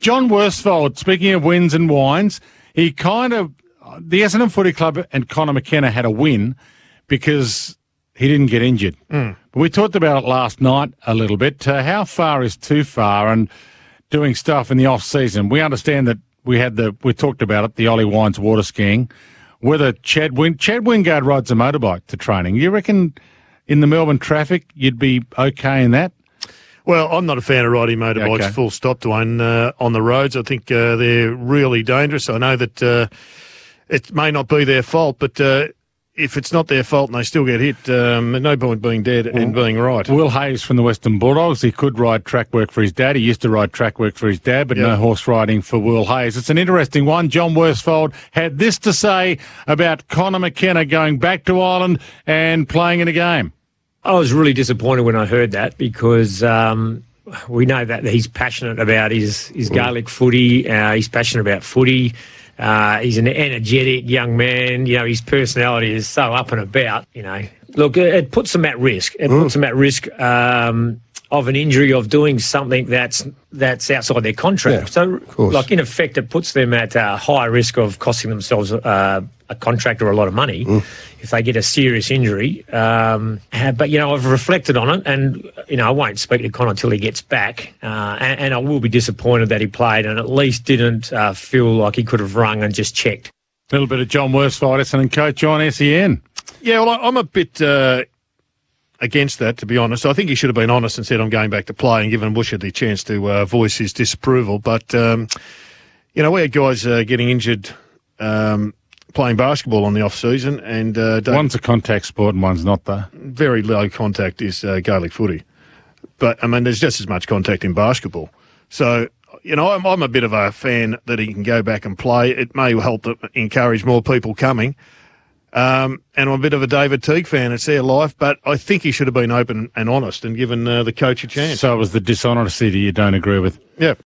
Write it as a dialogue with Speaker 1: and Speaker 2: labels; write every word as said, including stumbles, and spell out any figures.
Speaker 1: John Worsfold, speaking of wins and wines, he kind of, the Essendon Footy Club and Connor McKenna had a win because he didn't get injured.
Speaker 2: Mm.
Speaker 1: But we talked about it last night a little bit. Uh, how far is too far and doing stuff in the off-season? We understand that we had the, we talked about it, the Ollie Wines water skiing. Whether Chad, Win, Chad Wingard rides a motorbike to training. You reckon in the Melbourne traffic you'd be okay in that?
Speaker 2: Well, I'm not a fan of riding motorbikes,
Speaker 1: Okay.
Speaker 2: full stop, Dwayne, uh, on the roads. I think uh, they're really dangerous. I know that uh, it may not be their fault, but uh, if it's not their fault and they still get hit, um, there's no point being dead and being right.
Speaker 1: Will Hayes from the Western Bulldogs, he could ride track work for his dad. He used to ride track work for his dad, but
Speaker 2: Yep.
Speaker 1: no horse riding for Will Hayes. It's an interesting one. John Worsfold had this to say about Connor McKenna going back to Ireland and playing in a game.
Speaker 3: I was really disappointed when I heard that because um, we know that he's passionate about his, his Gaelic footy. Uh, he's passionate about footy. Uh, he's an energetic young man. You know, his personality is so up and about, you know. Look, it, it puts him at risk. It mm. puts him at risk um, of an injury, of doing something that's that's outside their contract.
Speaker 4: Yeah,
Speaker 3: so, like, in effect, it puts them at a high risk of costing themselves uh, a contract or a lot of money mm. if they get a serious injury. Um, but, you know, I've reflected on it and, you know, I won't speak to Connor until he gets back. Uh, and, and I will be disappointed that he played and at least didn't uh, feel like he could have rung and just checked.
Speaker 1: A little bit of John Worsfold, Essendon coach on S E N.
Speaker 2: Yeah, well, I'm a bit uh, against that, to be honest. I think he should have been honest and said, I'm going back to play, and given Busher the chance to uh, voice his disapproval. But, um, you know, we had guys uh, getting injured um, playing basketball on the off-season. and uh,
Speaker 1: One's a contact sport and one's not, though.
Speaker 2: Very low contact is uh, Gaelic footy. But, I mean, there's just as much contact in basketball. So, you know, I'm, I'm a bit of a fan that he can go back and play. It may help to encourage more people coming. Um, and I'm a bit of a David Teague fan. It's their life, but I think he should have been open and honest and given uh, the coach a chance.
Speaker 1: So it was the dishonesty that you don't agree with?
Speaker 2: Yeah.